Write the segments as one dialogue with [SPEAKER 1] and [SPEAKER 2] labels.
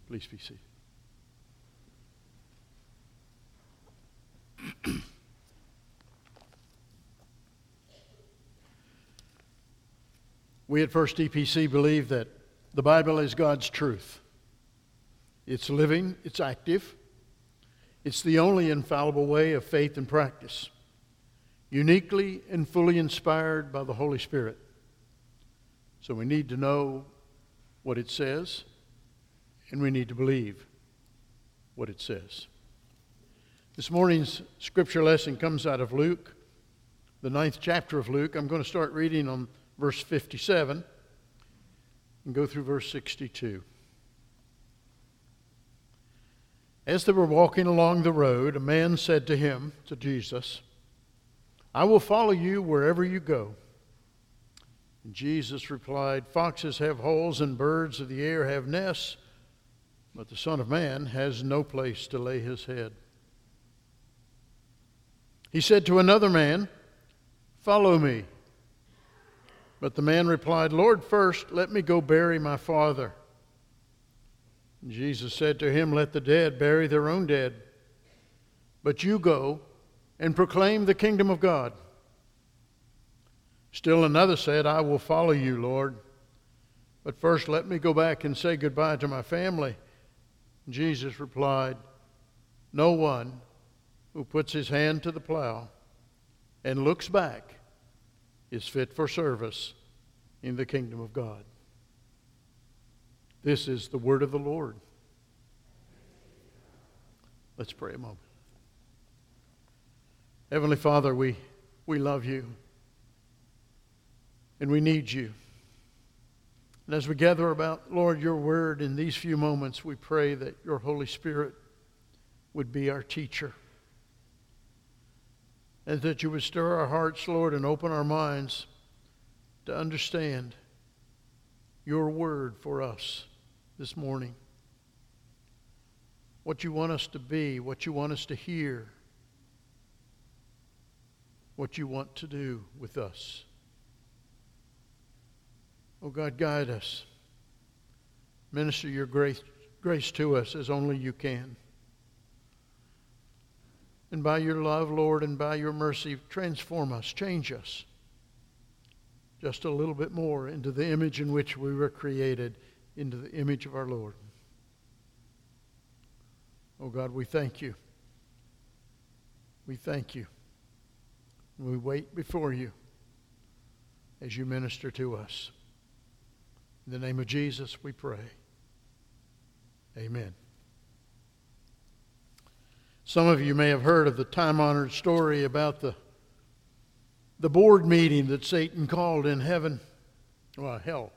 [SPEAKER 1] Please be seated. We at First EPC believe that the Bible is God's truth. It's living, it's active. It's the only infallible way of faith and practice, uniquely and fully inspired by the Holy Spirit. So we need to know what it says, and we need to believe what it says. This morning's scripture lesson comes out of Luke, the 9th chapter of Luke. I'm going to start reading on verse 57 and go through verse 62. As they were walking along the road, a man said to him, to Jesus, "I will follow you wherever you go." And Jesus replied, "Foxes have holes and birds of the air have nests, but the Son of Man has no place to lay his head." He said to another man, "Follow me." But the man replied, "Lord, first let me go bury my father." And Jesus said to him, "Let the dead bury their own dead, but you go and proclaim the kingdom of God." Still another said, "I will follow you, Lord, but first let me go back and say goodbye to my family." And Jesus replied, "No one who puts his hand to the plow and looks back is fit for service in the kingdom of God." This is the word of the Lord. Let's pray a moment. Heavenly Father, we love you, and we need you. And as we gather about, Lord, your word in these few moments, we pray that your Holy Spirit would be our teacher, and that you would stir our hearts, Lord, and open our minds to understand your word for us this morning. What you want us to be, what you want us to hear, what you want to do with us. Oh God, guide us. Minister your grace to us as only you can. And by your love, Lord, and by your mercy, transform us, change us just a little bit more into the image in which we were created, into the image of our Lord. Oh God, we thank you. We thank you. We wait before you as you minister to us. In the name of Jesus, we pray. Amen. Some of you may have heard of the time-honored story about the board meeting that Satan called in heaven. Well, hell.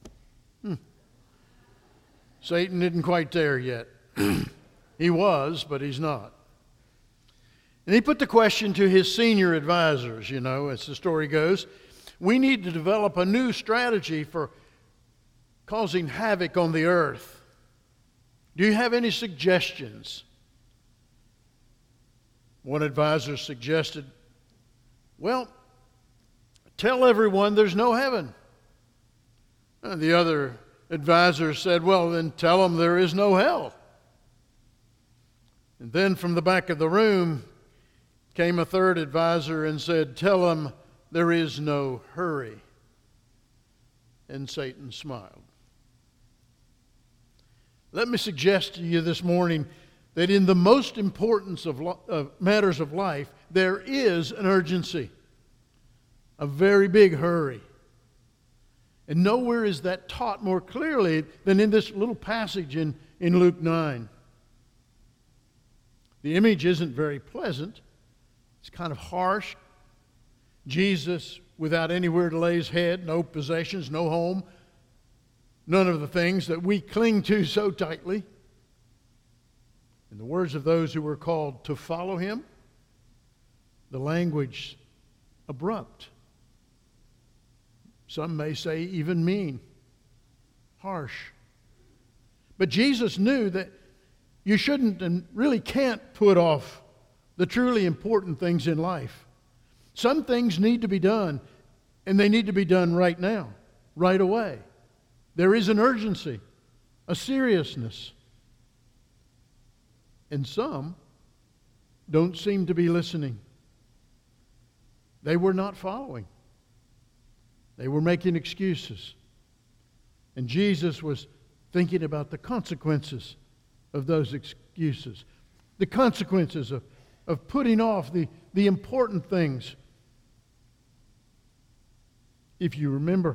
[SPEAKER 1] Satan isn't quite there yet. He was, but he's not. And he put the question to his senior advisors, as the story goes. We need to develop a new strategy for causing havoc on the earth. Do you have any suggestions? One advisor suggested, well, tell everyone there's no heaven. And the other advisor said, well, then tell them there is no hell. And then from the back of the room came a third advisor and said, tell them there is no hurry. And Satan smiled. Let me suggest to you this morning that in the most important of matters of life, there is an urgency, a very big hurry. And nowhere is that taught more clearly than in this little passage in Luke 9. The image isn't very pleasant. It's kind of harsh. Jesus without anywhere to lay his head, no possessions, no home, none of the things that we cling to so tightly. In the words of those who were called to follow him, the language abrupt. Some may say even mean, harsh. But Jesus knew that you shouldn't and really can't put off the truly important things in life. Some things need to be done, and they need to be done right now, right away. There is an urgency, a seriousness. And some don't seem to be listening. They were not following. They were making excuses. And Jesus was thinking about the consequences of those excuses. The consequences of putting off the important things. If you remember,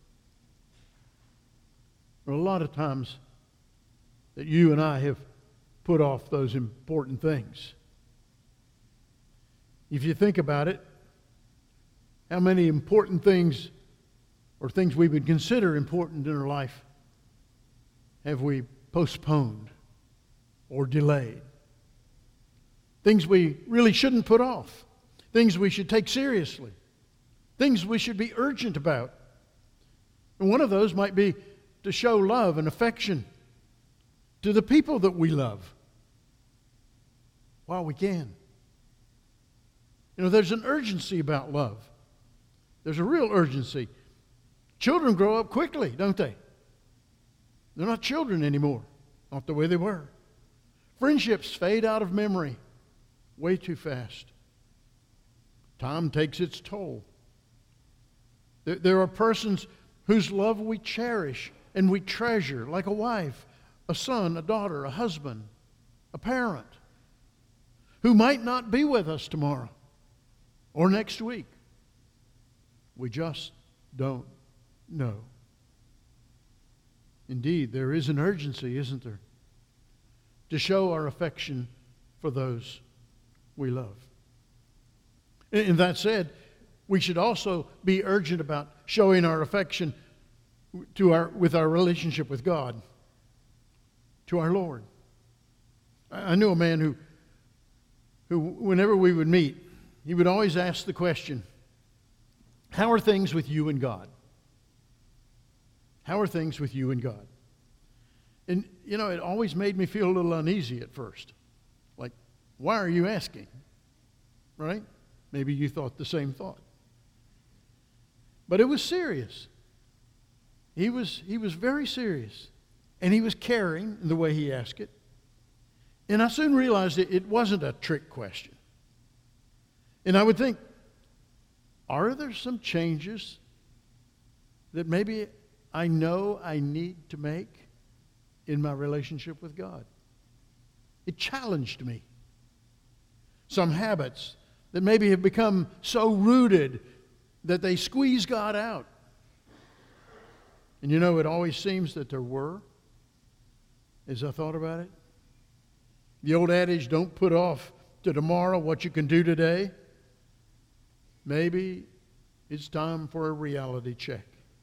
[SPEAKER 1] there are a lot of times that you and I have put off those important things. If you think about it, how many important things or things we would consider important in our life have we postponed or delayed? Things we really shouldn't put off. Things we should take seriously. Things we should be urgent about. And one of those might be to show love and affection to the people that we love while we can. You know, there's an urgency about love. There's a real urgency. Children grow up quickly, don't they? They're not children anymore, not the way they were. Friendships fade out of memory way too fast. Time takes its toll. There are persons whose love we cherish and we treasure, like a wife, a son, a daughter, a husband, a parent, who might not be with us tomorrow or next week. We just don't know. Indeed, there is an urgency, isn't there, to show our affection for those we love. And that said, we should also be urgent about showing our affection with our relationship with God, to our Lord. I knew a man who whenever we would meet, he would always ask the question, how are things with you and God? How are things with you and God? And, you know, it always made me feel a little uneasy at first. Like, why are you asking? Right? Maybe you thought the same thought. But it was serious. He was very serious. And he was caring in the way he asked it. And I soon realized it wasn't a trick question. And I would think, are there some changes that maybe I know I need to make in my relationship with God? It challenged me. Some habits that maybe have become so rooted that they squeeze God out. And you know, it always seems that there were, as I thought about it. The old adage, don't put off to tomorrow what you can do today. Maybe it's time for a reality check.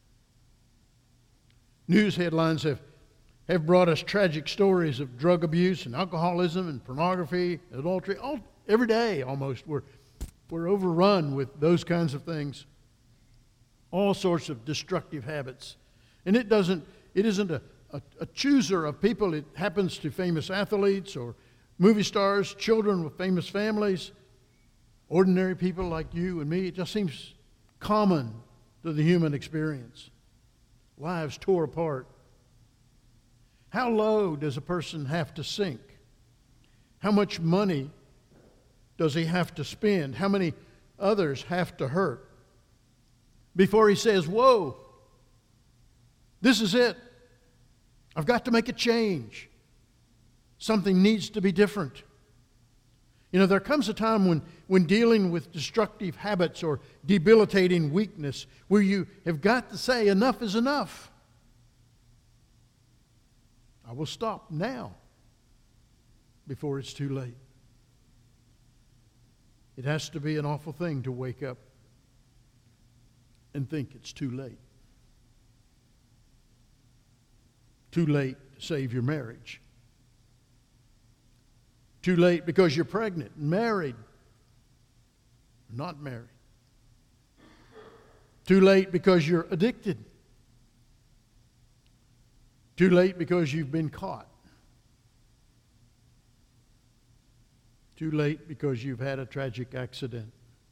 [SPEAKER 1] News headlines have brought us tragic stories of drug abuse and alcoholism and pornography, adultery. Every day almost we're overrun with those kinds of things. All sorts of destructive habits. And it isn't a chooser of people. It happens to famous athletes or movie stars, children with famous families, ordinary people like you and me. It just seems common to the human experience. Lives tore apart. How low does a person have to sink? How much money does he have to spend? How many others have to hurt before he says, whoa, this is it. I've got to make a change. Something needs to be different. You know, there comes a time when dealing with destructive habits or debilitating weakness where you have got to say enough is enough. I will stop now before it's too late. It has to be an awful thing to wake up and think it's too late. Too late to save your marriage. Too late because you're pregnant and married, not married. Too late because you're addicted. Too late because you've been caught. Too late because you've had a tragic accident.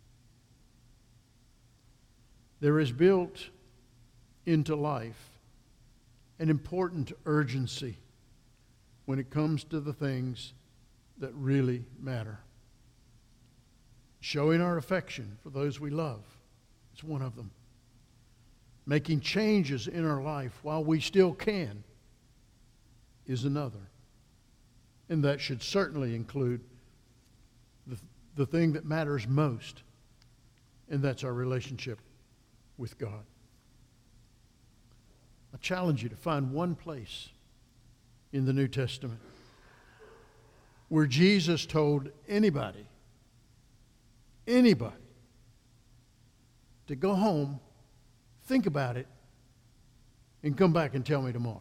[SPEAKER 1] There is built into life an important urgency when it comes to the things that really matter. Showing our affection for those we love is one of them. Making changes in our life while we still can is another. And that should certainly include the thing that matters most, and that's our relationship with God. I challenge you to find one place in the New Testament where Jesus told anybody to go home, think about it, and come back and tell me tomorrow.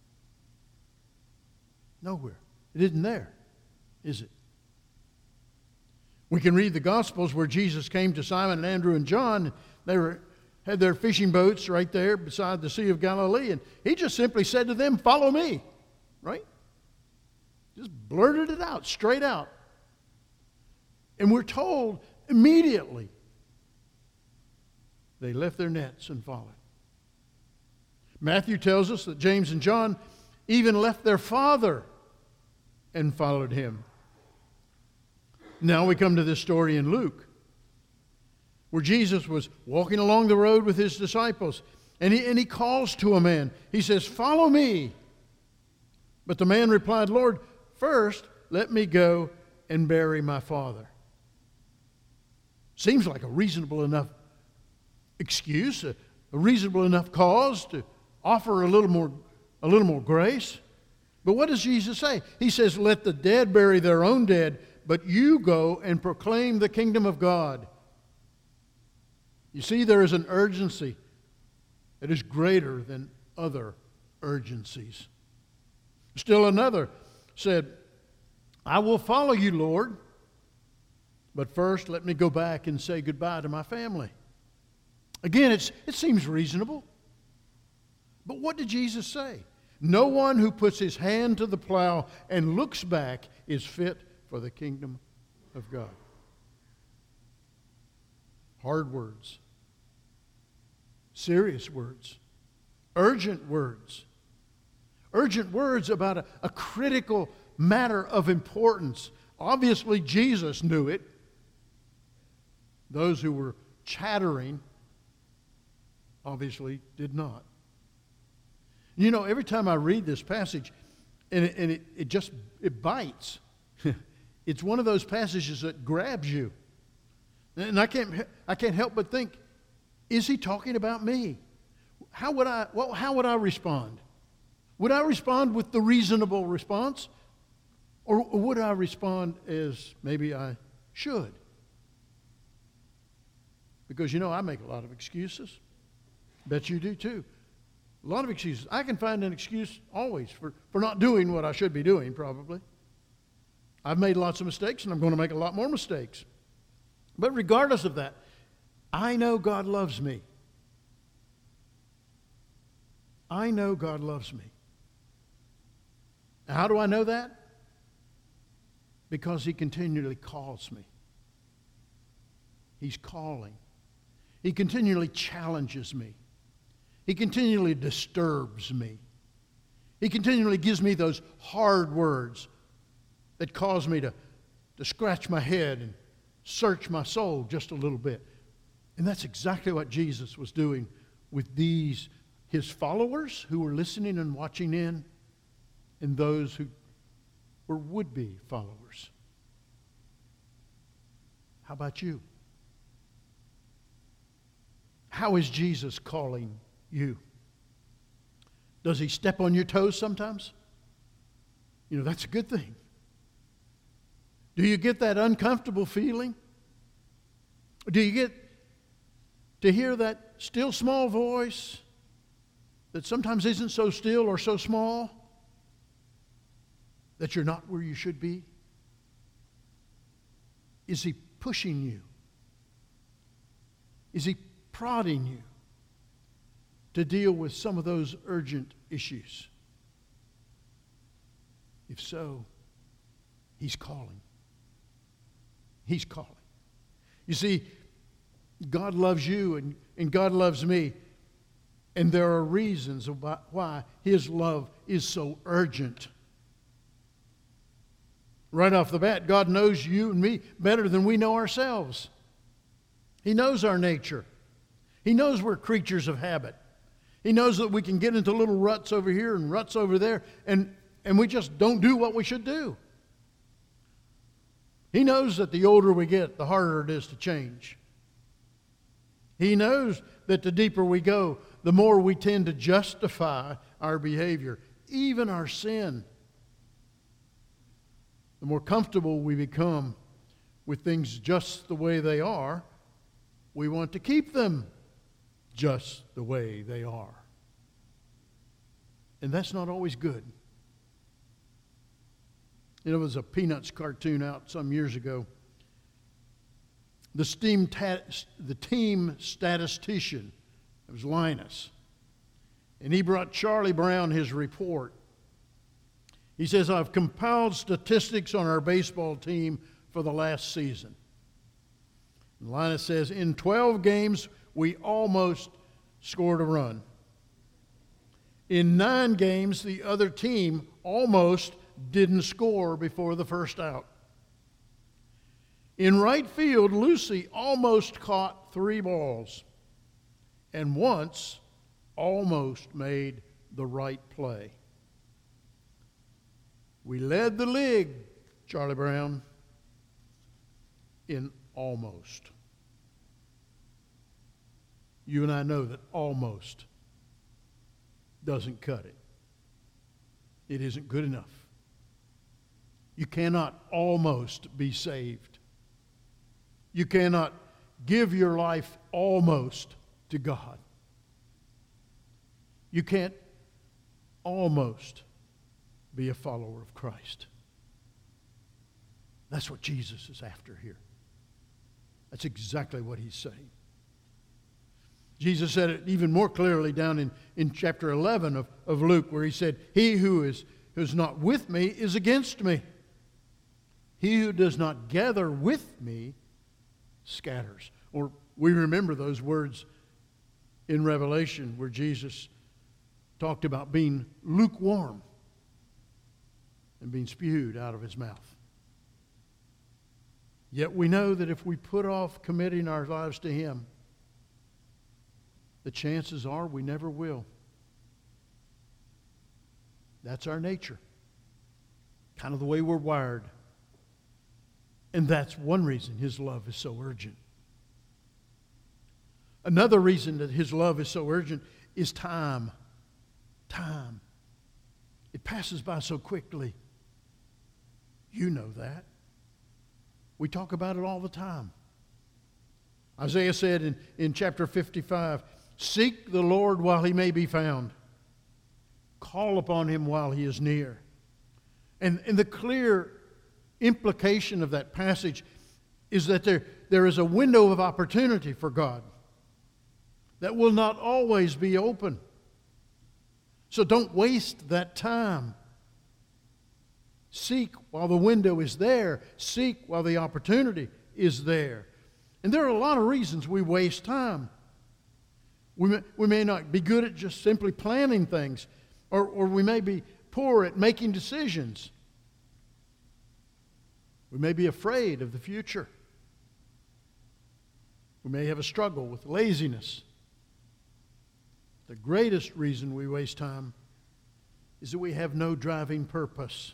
[SPEAKER 1] Nowhere. It isn't there, is it? We can read the Gospels where Jesus came to Simon and Andrew and John. They had their fishing boats right there beside the Sea of Galilee, and he just simply said to them, "Follow me," right? Just blurted it out, straight out. And we're told immediately they left their nets and followed. Matthew tells us that James and John even left their father and followed him. Now we come to this story in Luke, where Jesus was walking along the road with his disciples, and he calls to a man. He says, "Follow me." But the man replied, "Lord, first let me go and bury my father." Seems like a reasonable enough excuse, a reasonable enough cause to offer a little more grace. But what does Jesus say? He says, "Let the dead bury their own dead, but you go and proclaim the kingdom of God." You see, there is an urgency that is greater than other urgencies. Still another said, "I will follow you, Lord, but first let me go back and say goodbye to my family." Again, it seems reasonable. But what did Jesus say? No one who puts his hand to the plow and looks back is fit for the kingdom of God. Hard words. Serious words. Urgent words. Urgent words about a critical matter of importance. Obviously, Jesus knew it. Those who were chattering obviously did not. You know, every time I read this passage, and it bites. It's one of those passages that grabs you. And I can't help but think, is he talking about me? How would I respond? Would I respond with the reasonable response? Or would I respond as maybe I should? Because, I make a lot of excuses. Bet you do too. A lot of excuses. I can find an excuse always for not doing what I should be doing, probably. I've made lots of mistakes, and I'm going to make a lot more mistakes. But regardless of that, I know God loves me. I know God loves me. How do I know that? Because he continually calls me. He's calling. He continually challenges me. He continually disturbs me. He continually gives me those hard words that cause me to scratch my head and search my soul just a little bit. And that's exactly what Jesus was doing with his followers who were listening and watching in, and those who were would-be followers. How about you? How is Jesus calling you? Does he step on your toes sometimes? That's a good thing. Do you get that uncomfortable feeling? Do you get to hear that still small voice that sometimes isn't so still or so small that you're not where you should be? Is he pushing you? Is he prodding you to deal with some of those urgent issues? If so, he's calling. He's calling. You see, God loves you and God loves me, and there are reasons why his love is so urgent. Right off the bat, God knows you and me better than we know ourselves. He knows our nature. He knows we're creatures of habit. He knows that we can get into little ruts over here and ruts over there, and we just don't do what we should do. He knows that the older we get, the harder it is to change. He knows that the deeper we go, the more we tend to justify our behavior, even our sin. The more comfortable we become with things just the way they are, we want to keep them just the way they are. And that's not always good. There was a Peanuts cartoon out some years ago. The team statistician, it was Linus, and he brought Charlie Brown his report. He says, I've compiled statistics on our baseball team for the last season. And Linus says, in 12 games, we almost scored a run. In 9 games, the other team almost didn't score before the first out. In right field, Lucy almost caught 3 balls and once almost made the right play. We led the league, Charlie Brown, in almost. You and I know that almost doesn't cut it. It isn't good enough. You cannot almost be saved. You cannot give your life almost to God. You can't almost be a follower of Christ. That's what Jesus is after here. That's exactly what he's saying. Jesus said it even more clearly down in chapter 11 of Luke, where he said, he who is not with me is against me. He who does not gather with me scatters. Or we remember those words in Revelation where Jesus talked about being lukewarm and being spewed out of his mouth. Yet we know that if we put off committing our lives to him, the chances are we never will. That's our nature. Kind of the way we're wired. And that's one reason his love is so urgent. Another reason that his love is so urgent is time. Time. It passes by so quickly. You know that. We talk about it all the time. Isaiah said in chapter 55, seek the Lord while he may be found. Call upon him while he is near. And the clear implication of that passage is that there is a window of opportunity for God that will not always be open. So don't waste that time. Seek while the window is there. Seek while the opportunity is there. And there are a lot of reasons we waste time. We may not be good at just simply planning things, or we may be poor at making decisions. We may be afraid of the future. We may have a struggle with laziness. The greatest reason we waste time is that we have no driving purpose,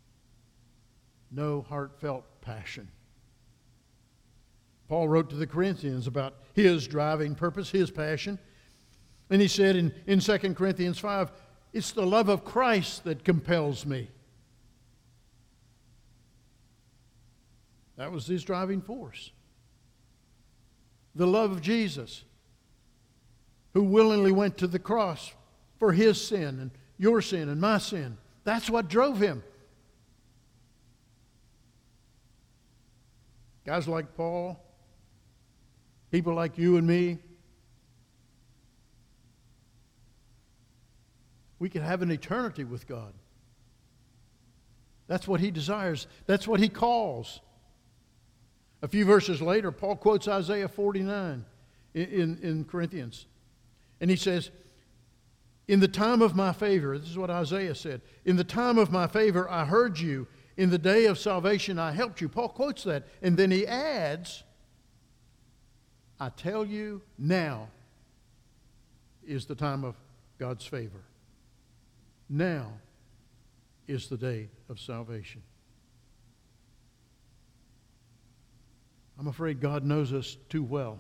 [SPEAKER 1] no heartfelt passion. Paul wrote to the Corinthians about his driving purpose, his passion. And he said in 2 Corinthians 5, it's the love of Christ that compels me. That was his driving force. The love of Jesus, who willingly went to the cross for his sin and your sin and my sin. That's what drove him. Guys like Paul, people like you and me, we could have an eternity with God. That's what he desires. That's what he calls. A few verses later, Paul quotes Isaiah 49 in Corinthians. And he says, in the time of my favor, this is what Isaiah said, in the time of my favor I heard you. In the day of salvation I helped you. Paul quotes that. And then he adds, I tell you, now is the time of God's favor. Now is the day of salvation. I'm afraid God knows us too well.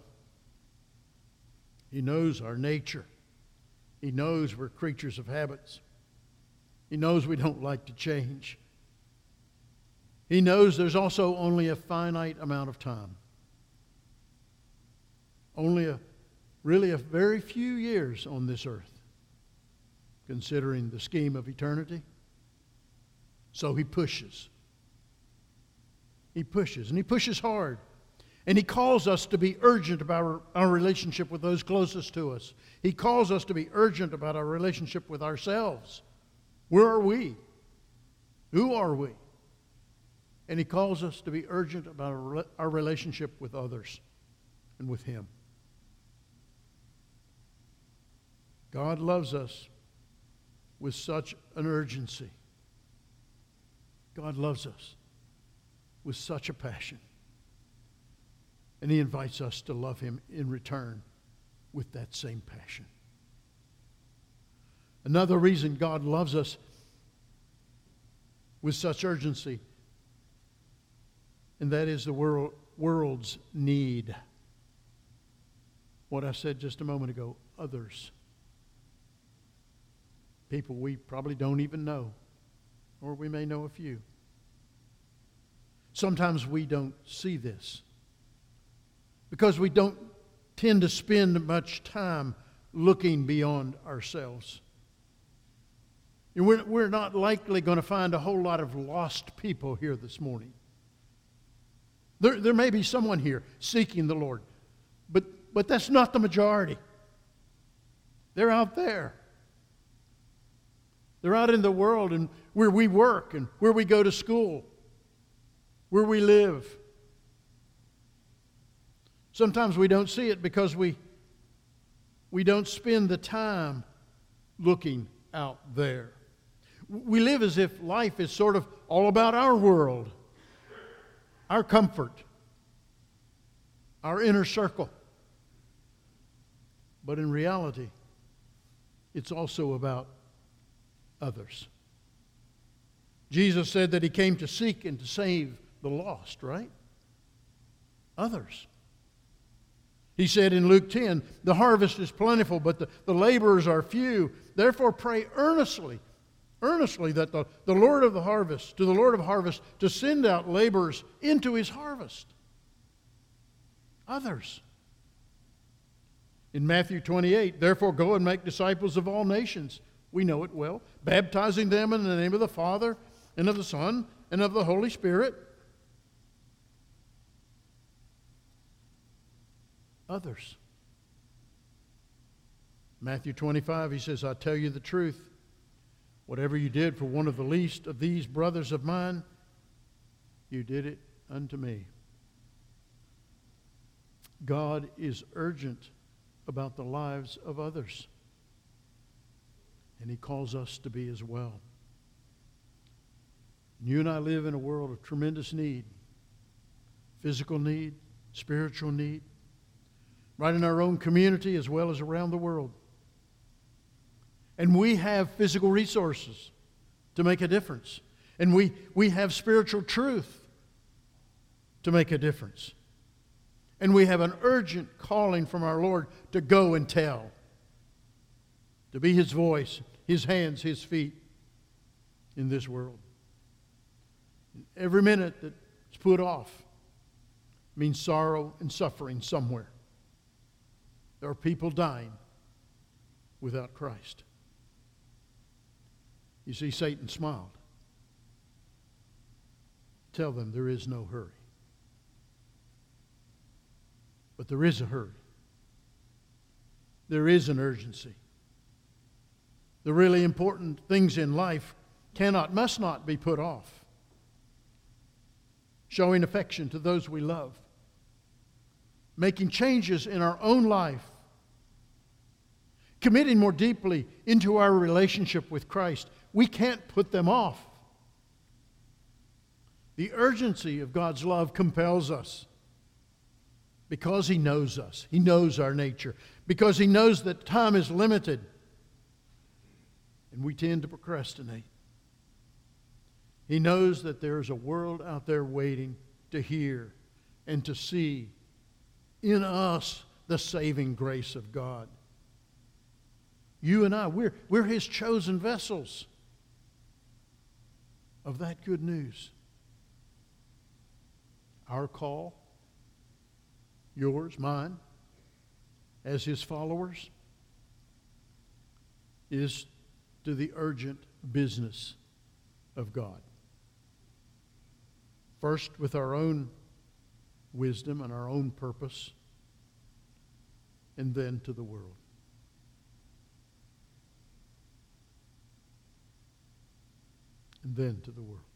[SPEAKER 1] He knows our nature. He knows we're creatures of habits. He knows we don't like to change. He knows there's also only a finite amount of time. Only a very few years on this earth, considering the scheme of eternity. So he pushes. He pushes, and he pushes hard. And he calls us to be urgent about our relationship with those closest to us. He calls us to be urgent about our relationship with ourselves. Where are we? Who are we? And he calls us to be urgent about our relationship with others and with him. God loves us with such an urgency. God loves us with such a passion. And he invites us to love him in return with that same passion. Another reason God loves us with such urgency, and that is the world's need. What I said just a moment ago, others. People we probably don't even know, or we may know a few. Sometimes we don't see this because we don't tend to spend much time looking beyond ourselves. We're not likely going to find a whole lot of lost people here this morning. There may be someone here seeking the Lord, but that's not the majority. They're out there. They're out in the world and where we work and where we go to school, where we live. Sometimes we don't see it because we don't spend the time looking out there. We live as if life is sort of all about our world, our comfort, our inner circle. But in reality, it's also about others. Jesus said that he came to seek and to save the lost, right? Others. He said in Luke 10, the harvest is plentiful, but the laborers are few. Therefore pray earnestly that the Lord of the harvest, to the Lord of harvest, to send out laborers into his harvest. Others. In Matthew 28, therefore go and make disciples of all nations. We know it well. Baptizing them in the name of the Father and of the Son and of the Holy Spirit. Others. Matthew 25, he says, I tell you the truth. Whatever you did for one of the least of these brothers of mine, you did it unto me. God is urgent about the lives of others. And he calls us to be as well. You and I live in a world of tremendous need. Physical need, spiritual need. Right in our own community as well as around the world. And we have physical resources to make a difference. And we have spiritual truth to make a difference. And we have an urgent calling from our Lord to go and tell. To be his voice, his hands, his feet in this world. Every minute that's put off means sorrow and suffering somewhere. There are people dying without Christ. You see, Satan smiled. Tell them there is no hurry. But there is a hurry. There is an urgency. The really important things in life must not be put off. Showing affection to those we love. Making changes in our own life. Committing more deeply into our relationship with Christ. We can't put them off. The urgency of God's love compels us because He knows us. He knows our nature. Because He knows that time is limited and we tend to procrastinate. He knows that there is a world out there waiting to hear and to see in us the saving grace of God. You and I, we're His chosen vessels of that good news. Our call, yours, mine, as His followers, is to the urgent business of God. First, with our own wisdom and our own purpose, and then to the world. And then to the world.